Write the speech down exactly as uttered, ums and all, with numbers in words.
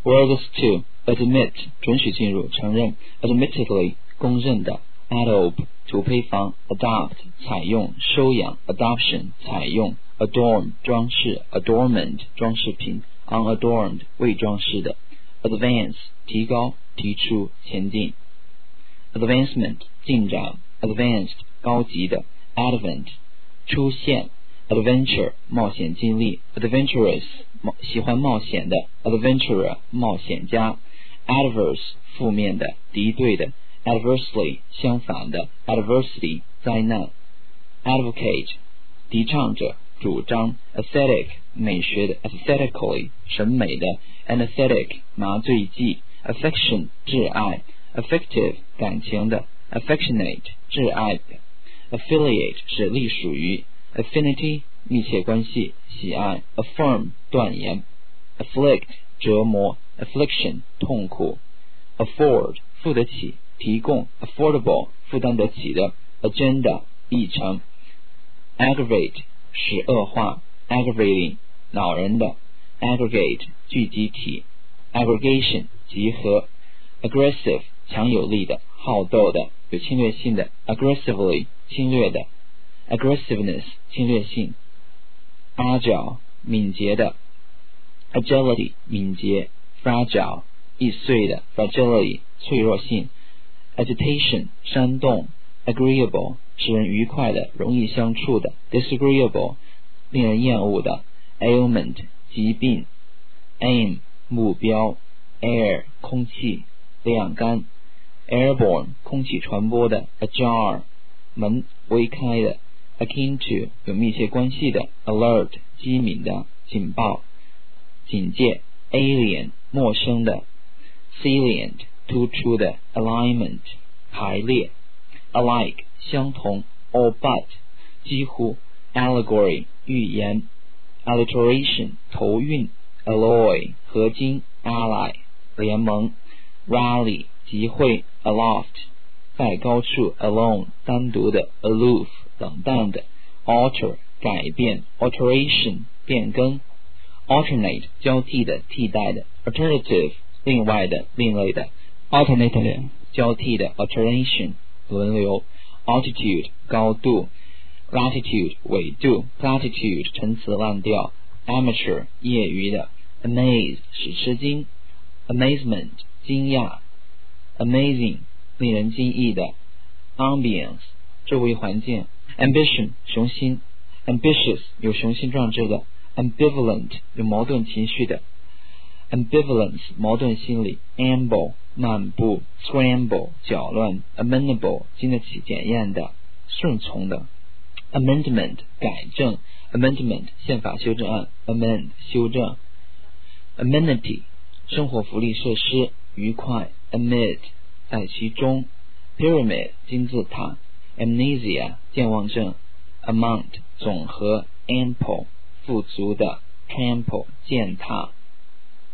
Words to admit 准许进入承认 admittedly 公认的 adobe 主配方 adopt 采用收养 adoption 采用 adorn 装饰 adornment 装饰品 unadorned 未装饰的 advance 提高提出前进 advancement 进展 advanced 高级的 advent 出现 adventure 冒险经历 adventurous 喜欢冒险的 adventurer 冒险家 adverse 负面的敌对的 adversely 相反的 adversity 灾难 advocate 提倡者主张 aesthetic 美学的 aesthetically 审美的 anesthetic 麻醉剂 affection 挚爱 affective 感情的 affectionate 挚爱的 affiliate 是隶属于 affinity 密切关系喜爱 affirm 断言 afflict 折磨 affliction 痛苦 afford 付得起提供 affordable 负担得起的 agenda 议程 aggravate 使恶化 aggravating 恼人的 aggregate 聚集体 aggregation 集合 aggressive 强有力的好斗的有侵略性的 aggressively 侵略的 aggressiveness 侵略性 agile 敏捷的 agility 敏捷 fragile 易碎的 fragility 脆弱性 agitation 煽动 agreeable 使人愉快的容易相处的 disagreeable 令人厌恶的 ailment 疾病 aim 目标 air 空气晾干 airborne 空气传播的 ajar 门微开的 akin to 有密切关系的 alert 机敏的警报警戒 alien 陌生的 salient 突出的 alignment 排列 alike 相同 all but 几乎 allegory 寓言 alliteration 头韵 alloy 合金 ally 联盟 rally 集会 aloft 在高处 alone 单独的 aloof 冷淡的 alter 改变 alteration 变更 alternate 交替的替代的 alternative 另外的另类的 alternative 交替的 alternation 轮流 altitude 高度 latitude 纬度 platitude 陈词滥调 amateur 业余的 amaze 使吃惊 amazement 惊讶 amazing 令人惊异的 ambience 周围环境 ambition 雄心 ambitious 有雄心壮志的 ambivalent 有矛盾情绪的 ambivalence 矛盾心理 amble 漫步 scramble 搅乱 amenable 经得起检验的顺从的 amendment 改正 amendment 宪法修正案 amend 修正 amenity 生活福利设施愉快 amid 在其中 pyramid 金字塔 amnesia 健忘症 amount 总和 ample 富足的 trample 践踏